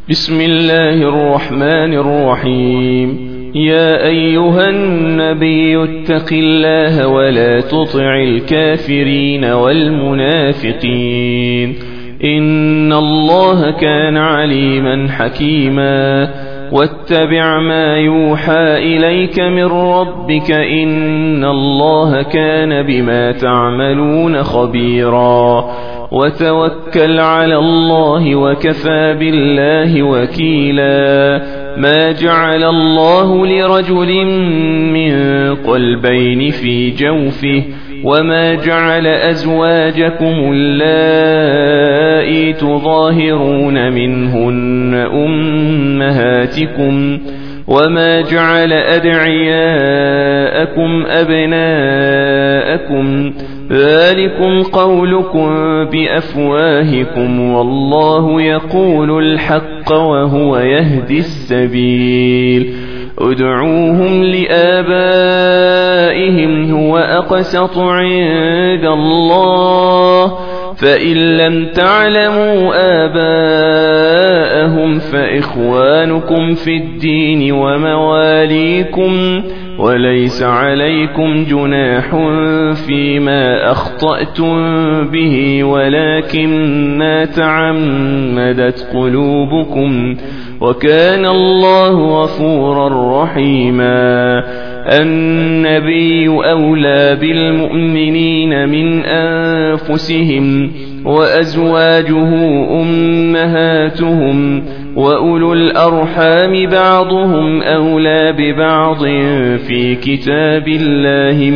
بسم الله الرحمن الرحيم. يا أيها النبي اتق الله ولا تطع الكافرين والمنافقين، إن الله كان عليما حكيما. واتبع ما يوحى إليك من ربك، إن الله كان بما تعملون خبيرا. وتوكل على الله وكفى بالله وكيلا. ما جعل الله لرجل من قلبين في جوفه، وما جعل أزواجكم اللائي تظاهرون منهن أمهاتكم، وما جعل أدعياءكم أبناءكم، ذلكم قولكم بأفواهكم، والله يقول الحق وهو يهدي السبيل. ادعوهم لآبائهم هو أقسط عند الله، فإن لم تعلموا آباءهم فإخوانكم في الدين ومواليكم، وليس عليكم جناح فيما أخطأتم به، ولكن ما تعمدت قلوبكم، وكان الله غفورا رحيما. النبي أولى بالمؤمنين من أنفسهم، وأزواجه أمهاتهم، وأولو الأرحام بعضهم أولى ببعض في كتاب الله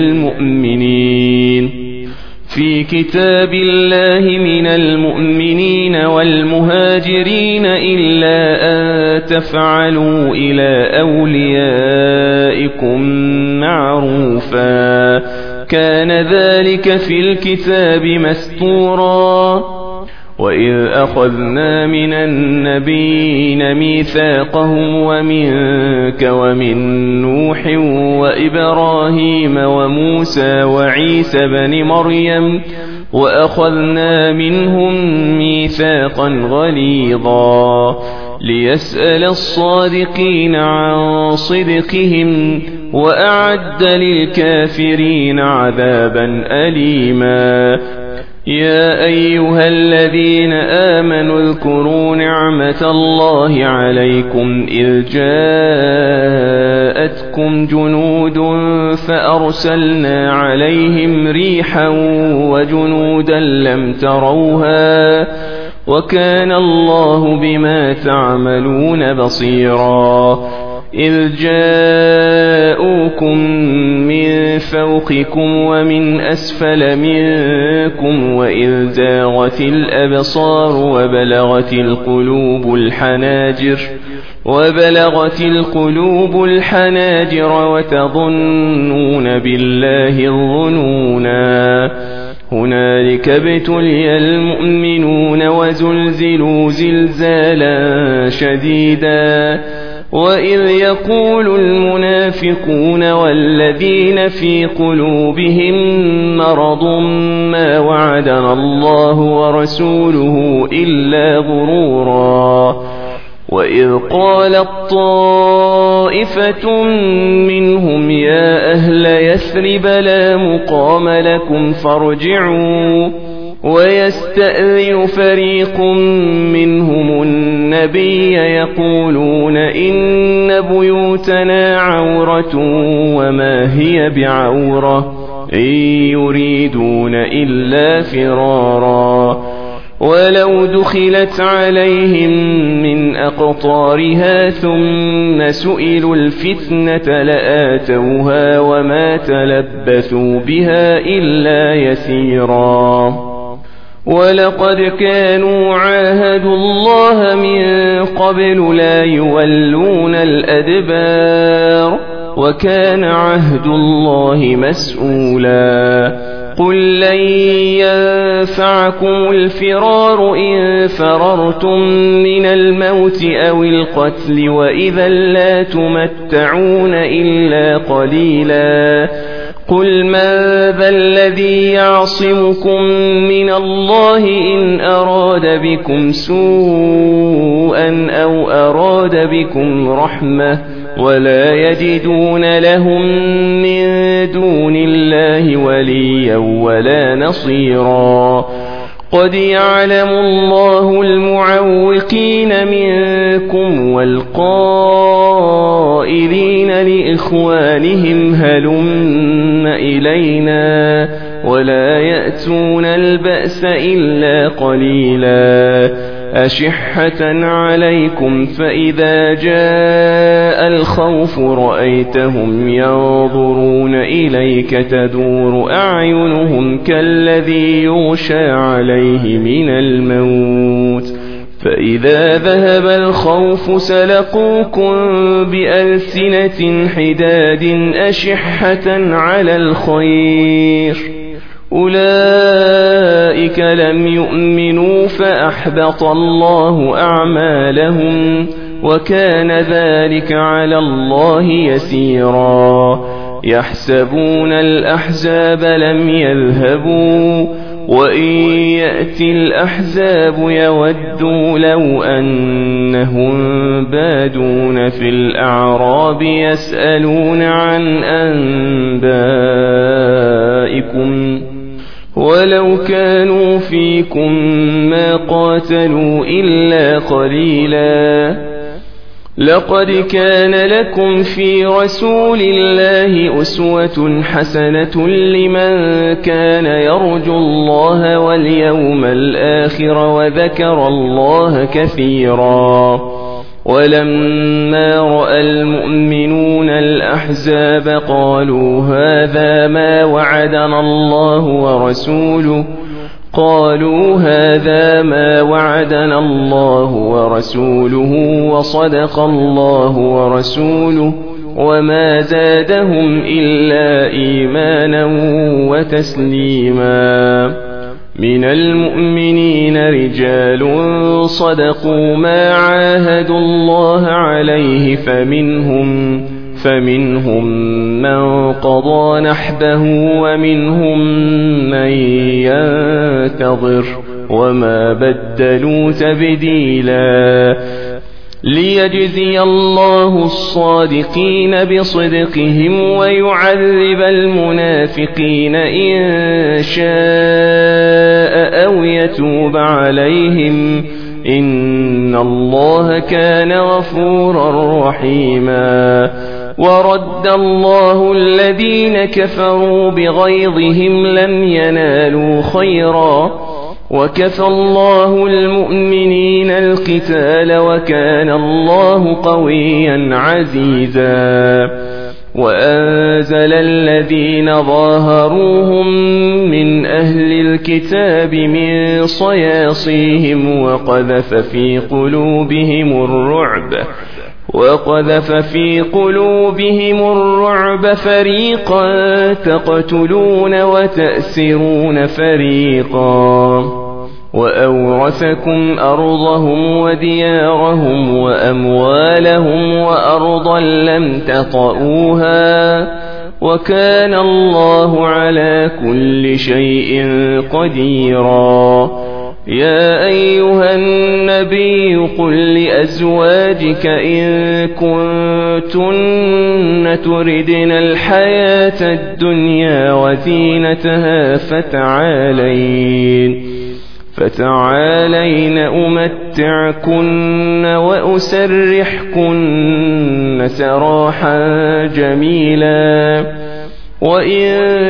من المؤمنين والمهاجرين، إلا أن تفعلوا إلى أوليائكم معروفا، كان ذلك في الكتاب مستورا. وإذ أخذنا من النبيين ميثاقهم ومنك ومن نوح وإبراهيم وموسى وعيسى بن مريم، وأخذنا منهم ميثاقا غليظا، ليسأل الصادقين عن صدقهم، وأعد للكافرين عذابا أليما. يا أيها الذين آمنوا اذكروا نعمة الله عليكم إذ جاءتكم جنود فأرسلنا عليهم ريحا وجنودا لم تروها، وكان الله بما تعملون بصيرا. إذ جاءوكم من فوقكم ومن أسفل منكم، وإذ زاغت الأبصار وبلغت القلوب الحناجر وتظنون بالله الظنونا. هنالك ابتلي المؤمنون وزلزلوا زلزالا شديدا. وإذ يقول المنافقون والذين في قلوبهم مرض ما وعدنا الله ورسوله إلا غرورا. وإذ قالت طائفة منهم يا أهل يثرب لا مقام لكم فارجعوا، ويستأذن فريق منهم النبي يقولون إن بيوتنا عورة وما هي بعورة، إن يريدون إلا فرارا. ولو دخلت عليهم من أقطارها ثم سئلوا الفتنة لآتوها وما تلبثوا بها إلا يسيرا. ولقد كانوا عاهدوا الله من قبل لا يولون الأدبار، وكان عهد الله مسؤولا. قل لن ينفعكم الفرار إن فررتم من الموت أو القتل، وإذا لا تمتعون إلا قليلا. قل من ذا الذي يعصمكم من الله إن أراد بكم سوءا أراد بكم رحمة ولا يجدون لهم من دون الله وليا ولا نصيرا قد يعلم الله المعوقين منكم والقائلين لإخوانهم هلم إلينا ولا يأتون البأس إلا قليلا أشحة عليكم فإذا جاء الخوف رأيتهم ينظرون إليك تدور أعينهم كالذي يغشى عليه من الموت فإذا ذهب الخوف سلقوكم بألسنة حداد أشحة على الخير أولئك لم يؤمنوا فأحبط الله أعمالهم وكان ذلك على الله يسيرا يحسبون الأحزاب لم يذهبوا وإن يأتي الأحزاب يودوا لو أنهم بادون في الأعراب يسألون عن أنبائكم ولو كانوا فيكم ما قاتلوا إلا قليلا لقد كان لكم في رسول الله أسوة حسنة لمن كان يرجو الله واليوم الآخر وذكر الله كثيرا ولما رأى المؤمنون الأحزاب قالوا هذا ما وعدنا الله ورسوله وصدق الله ورسوله وما زادهم إلا إيمانا وتسليما من المؤمنين رجال صدقوا ما عاهدوا الله عليه فمنهم من قضى نحبه ومنهم من ينتظر وما بدلوا تبديلا ليجزي الله الصادقين بصدقهم ويعذب المنافقين إن شاء أو يتوب عليهم إن الله كان غفورا رحيما ورد الله الذين كفروا بغيظهم لم ينالوا خيرا وكفى الله المؤمنين القتال وكان الله قويا عزيزا وأنزل الذين ظاهروهم من أهل الكتاب من صياصيهم وقذف في قلوبهم الرعب فريقا تقتلون وتأسرون فريقا وأورثكم أرضهم وديارهم وأموالهم وأرضا لم تطئوها وكان الله على كل شيء قديرا يا أيها النبي قل لأزواجك إن كنتن تردن الحياة الدنيا وزينتها فتعالين أمتعكن وأسرحكن سراحا جميلا وإن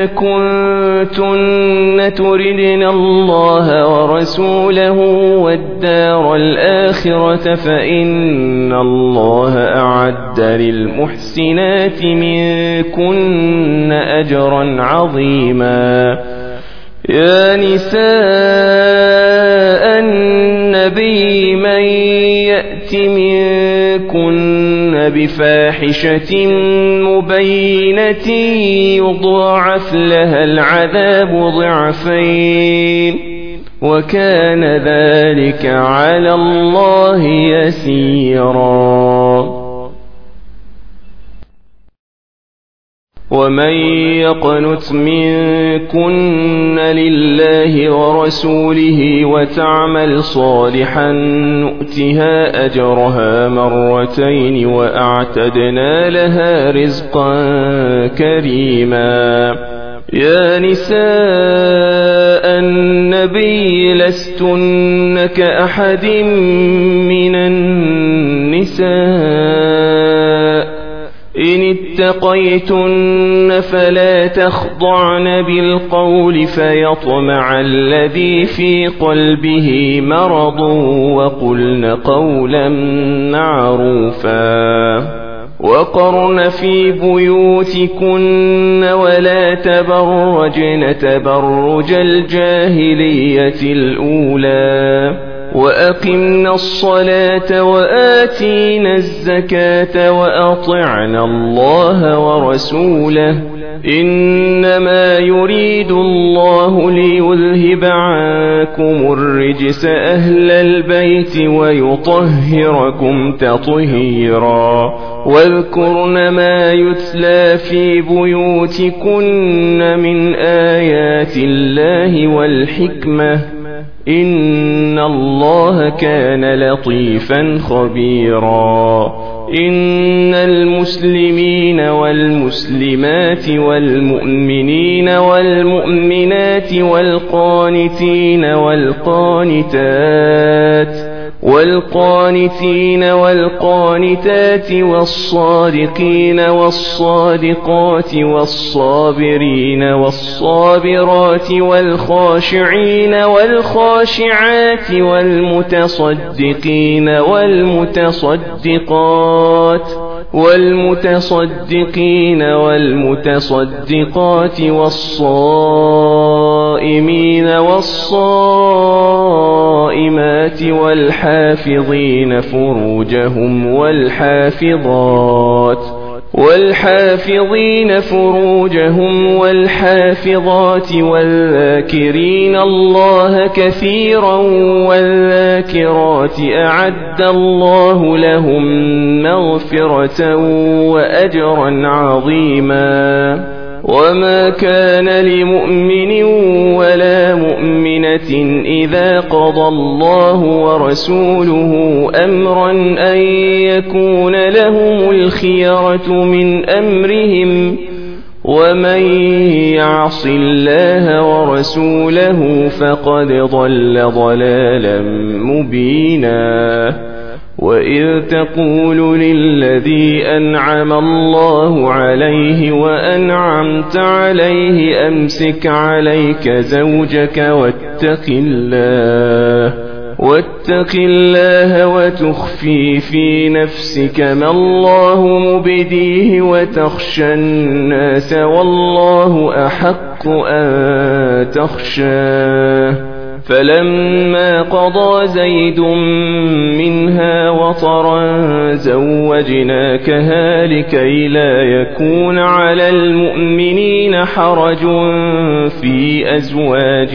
كنتن تردن الله ورسوله والدار الآخرة فإن الله أعد للمحسنات منكن أجرا عظيما يا نساء النبي من يأت منكن بفاحشة مبينة يضاعف لها العذاب ضعفين وكان ذلك على الله يسيرا ومن يقنت منكن لله ورسوله وتعمل صالحا نؤتها أجرها مرتين وأعتدنا لها رزقا كريما. يا نساء النبي لستن كأحد من النساء إن اتقيتن فلا تخضعن بالقول فيطمع الذي في قلبه مرض وقلن قولا معروفا. وقرن في بيوتكن ولا تبرجن تبرج الجاهلية الأولى وأقمنا الصلاة وآتينا الزكاة وأطعنا الله ورسوله إنما يريد الله ليذهب عنكم الرجس أهل البيت ويطهركم تطهيرا. واذكرن ما يتلى في بيوتكن من آيات الله والحكمة إن الله كان لطيفا خبيرا. إن المسلمين والمسلمات والمؤمنين والمؤمنات والقانتين والقانتات والصادقين والصادقات والصابرين والصابرات والخاشعين والخاشعات والمتصدقين والمتصدقات والصائمين والصائمات والحافظين فروجهم والحافظات والذاكرين الله كثيرا والذاكرات أعد الله لهم مغفرة وأجرا عظيما. وما كان لمؤمن ولا مؤمنة إذا قضى الله ورسوله أمرا أن يكون لهم الخيرة من أمرهم ومن يعص الله ورسوله فقد ضل ضلالا مبينا. وإذ تقول للذي أنعم الله عليه وأنعمت عليه أمسك عليك زوجك واتق الله وتخفي في نفسك ما الله مبديه وتخشى الناس والله أحق أن تخشاه. فلما قضى زيد منها وطرا زوجناكها لكي لا يكون على المؤمنين حرج في أزواج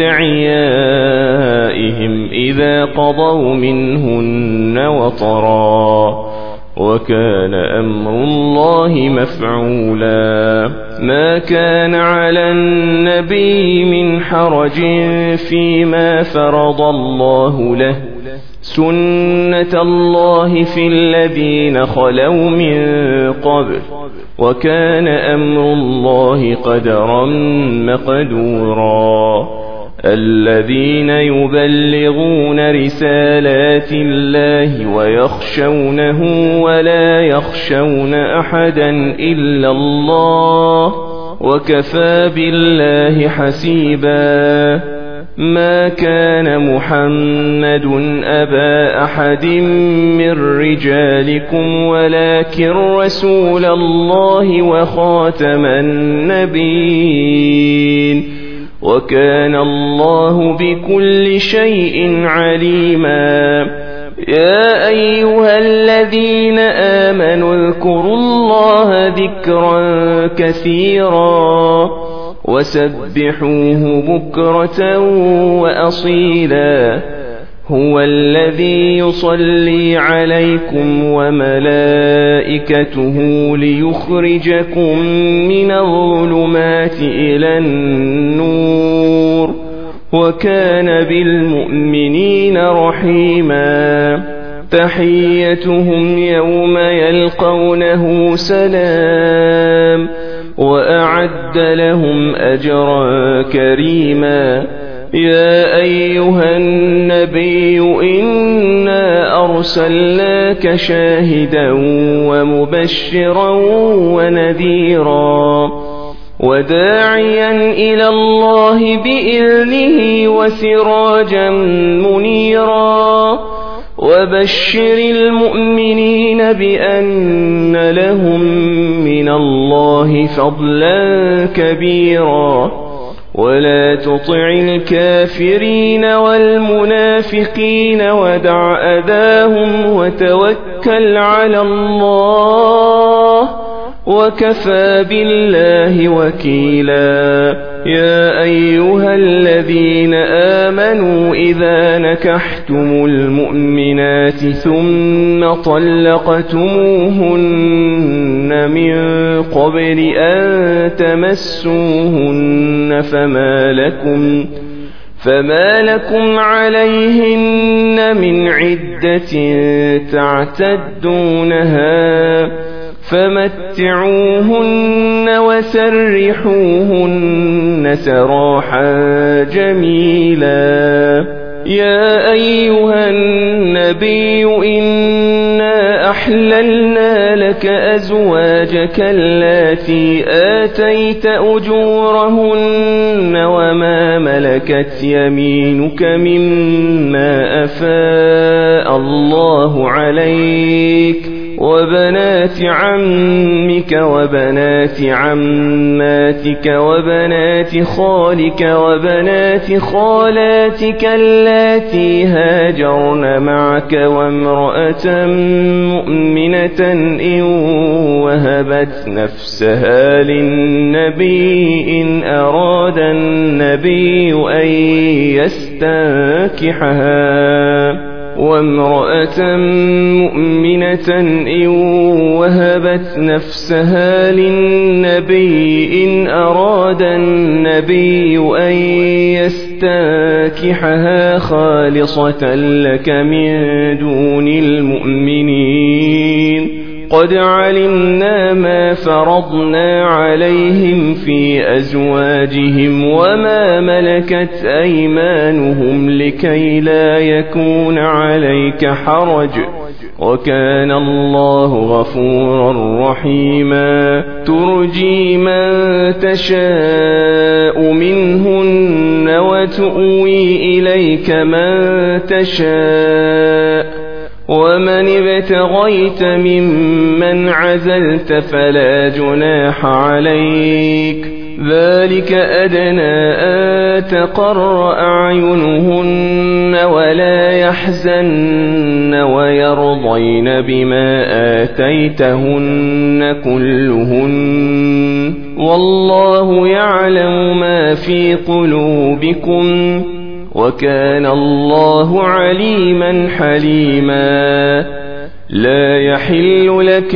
أدعيائهم إذا قضوا منهن وطرا وكان أمر الله مفعولا. ما كان على النبي من حرج فيما فرض الله له سنة الله في الذين خلوا من قبل وكان أمر الله قدرا مقدورا. الذين يبلغون رسالات الله ويخشونه ولا يخشون أحدا إلا الله وكفى بالله حسيبا. ما كان محمد أبا أحد من رجالكم ولكن رسول الله وخاتم النبيين وكان الله بكل شيء عليما. يا أيها الذين آمنوا اذكروا الله ذكرا كثيرا وسبحوه بكرة وأصيلا. هو الذي يصلي عليكم وملائكته ليخرجكم من الظلمات إلى النور وكان بالمؤمنين رحيما تحيتهم يوم يلقونه سلام وأعد لهم أجرا كريما يا أيها النبي إنا أرسلناك شاهدا ومبشرا ونذيرا وداعيا إلى الله بإذنه وسراجا منيرا وبشر المؤمنين بأن لهم من الله فضلا كبيرا ولا تطع الكافرين والمنافقين ودع أذاهم وتوكل على الله وكفى بالله وكيلا يا أيها الذين آمنوا إذا نكحتم المؤمنات ثم طلقتموهن من قبل أن تمسوهن فما لكم عليهن من عدة تعتدونها فمتعوهن وسرحوهن سراحا جميلا يا أيها النبي إنا أحللنا لك أزواجك اللاتي آتيت أجورهن وما ملكت يمينك مما أفاء الله عليك وبنات عمك وبنات عماتك وبنات خالك وبنات خالاتك اللاتي هاجرن معك وامرأة مؤمنة إن وهبت نفسها للنبي إن أراد النبي أن يستنكحها وامرأة مؤمنة إن وهبت نفسها للنبي إن أراد النبي أن يستنكحها خالصة لك من دون المؤمنين قد علمنا ما فرضنا عليهم في أزواجهم وما ملكت أيمانهم لكي لا يكون عليك حرج وكان الله غفورا رحيما ترجي من تشاء منهن وتؤوي إليك من تشاء ومن ابتغيت ممن عزلت فلا جناح عليك ذلك أدنى أن تقر أعينهن ولا يحزن ويرضين بما آتيتهن كلهن والله يعلم ما في قلوبكم وكان الله عليما حليما لا يحل لك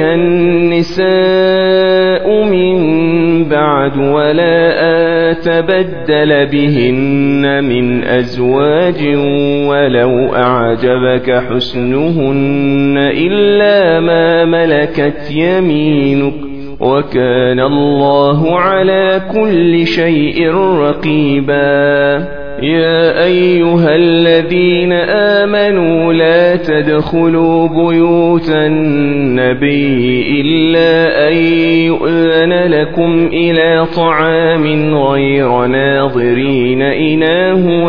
النساء من بعد ولا أن تبدل بهن من أزواج ولو أعجبك حسنهن إلا ما ملكت يمينك وكان الله على كل شيء رقيبا يا أيها الذين آمنوا لا تدخلوا بيوت النبي إلا أن يؤذن لكم إلى طعام غير ناظرين إناه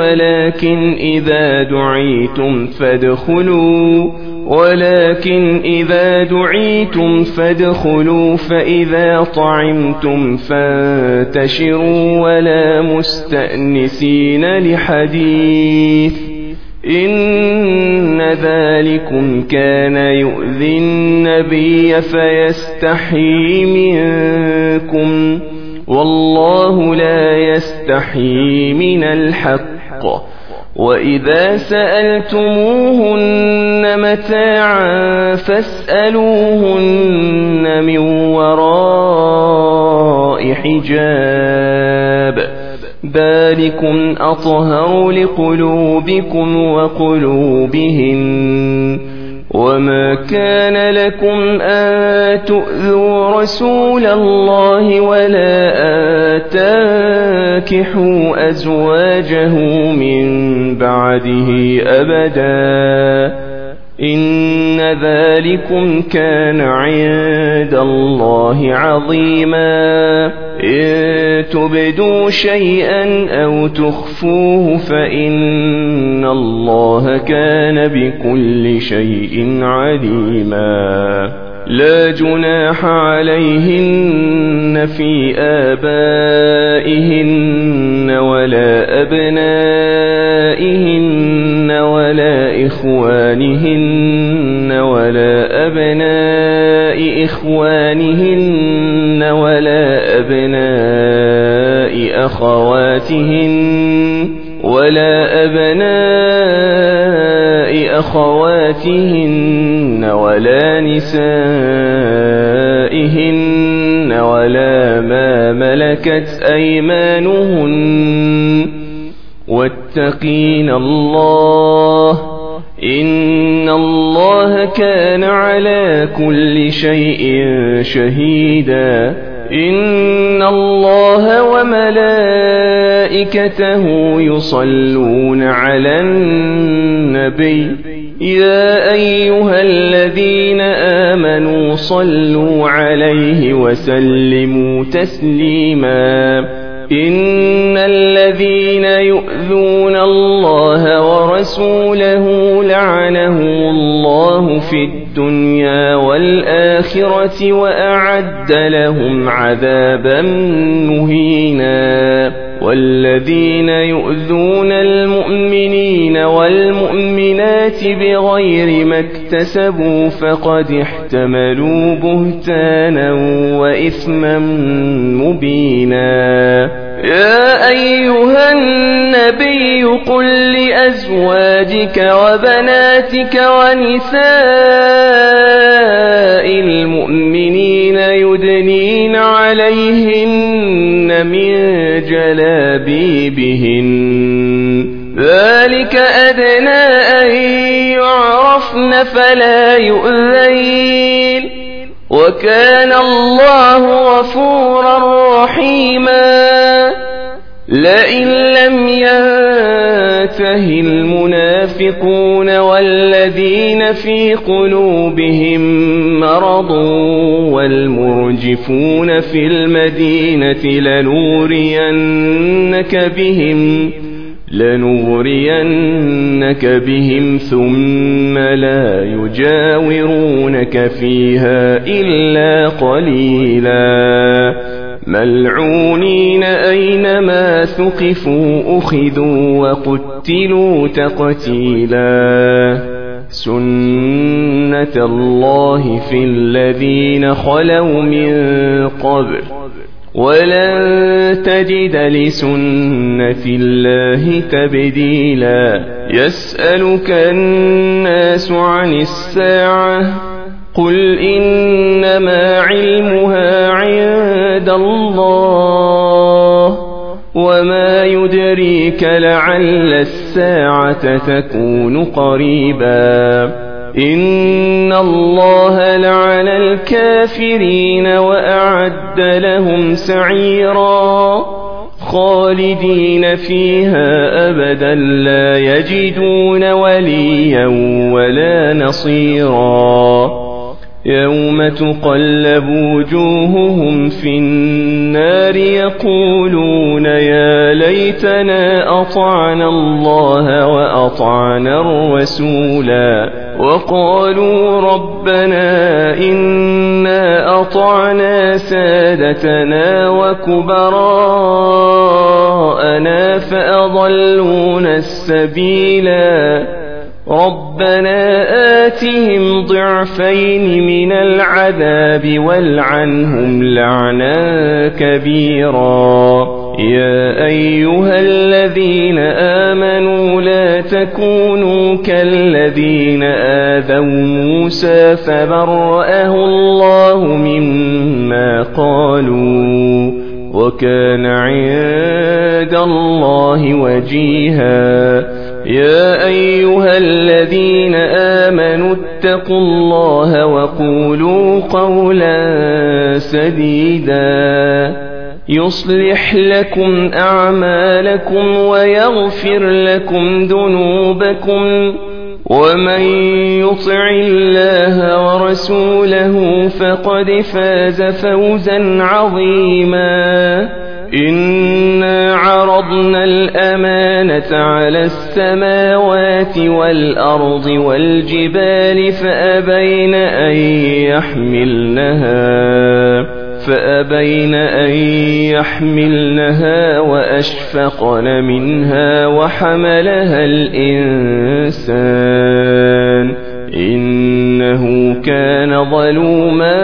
ولكن إذا دعيتم فادخلوا فإذا طعمتم فانتشروا ولا مستأنسين لحديث إن ذلكم كان يؤذي النبي فيستحيي منكم والله لا يستحيي من الحق وإذا سألتموهن متاعا فاسألوهن من وراء حجاب ذلكم أطهر لقلوبكم وقلوبهن وما كان لكم أن تؤذوا رسول الله ولا أن تنكحوا أزواجه من بعده أبدا إن ذلكم كان عند الله عظيما إن تبدوا شيئا أو تخفوه فإن الله كان بكل شيء عليما لا جناح عليهن في آبائهن ولا أبنائهن ولا إخوانهن ولا أبناء إخوانهن ولا أبناء أخواتهن ولا نسائهن ولا ما ملكت أيمانهن واتقين الله إن الله كان على كل شيء شهيدا إن الله وملائكته يصلون على النبي يا أيها الذين آمنوا صلوا عليه وسلموا تسليما إن الذين يؤذون الله ورسوله لعنهم الله في الدنيا والآخرة وأعد لهم عذابا مهينا والذين يؤذون المؤمنين والمؤمنات بغير ما اكتسبوا فقد احتملوا بهتانا وإثما مبينا يا أيها النبي قل لأزواجك وبناتك ونساء المؤمنين يدنين عليهن من جلابيبهن ذلك أدنى أن يعرفن فلا يؤذين وكان الله غفورا رحيما لئن لم ينته المنافقون والذين في قلوبهم مرض والمرجفون في المدينة لنغرينك بهم ثم لا يجاورونك فيها إلا قليلا ملعونين أينما ثقفوا أخذوا وقتلوا تقتيلا سنة الله في الذين خلوا من قبل ولن تجد لسنة الله تبديلا يسألك الناس عن الساعة قل إنما علمها عند الله وما يدريك لعل الساعة تكون قريبا إن الله لعن الكافرين وأعد لهم سعيرا خالدين فيها أبدا لا يجدون وليا ولا نصيرا يوم تقلب وجوههم في النار يقولون يا ليتنا أطعنا الله وأطعنا الرسولا وقالوا ربنا إنا أطعنا سادتنا وكبراءنا فأضلونا السبيلا ربنا آتهم ضعفين من العذاب والعنهم لعنا كبيرا يا أيها الذين آمنوا لا تكونوا كالذين آذوا موسى فبرأه الله مما قالوا وكان عند الله وجيها يا أيها الذين آمنوا اتقوا الله وقولوا قولا سديدا يصلح لكم أعمالكم ويغفر لكم ذنوبكم ومن يطع الله ورسوله فقد فاز فوزا عظيما إنا عرضنا الأمانة على السماوات والأرض والجبال فأبين أن يحملنها وأشفقن منها وحملها الإنسان إنه كان ظلوما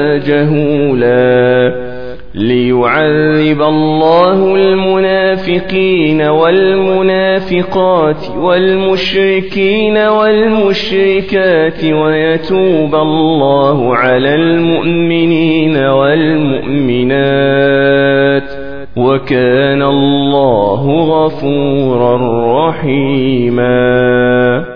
جهولا ليعذب الله المنافقين والمنافقات والمشركين والمشركات ويتوب الله على المؤمنين والمؤمنات وكان الله غفورا رحيما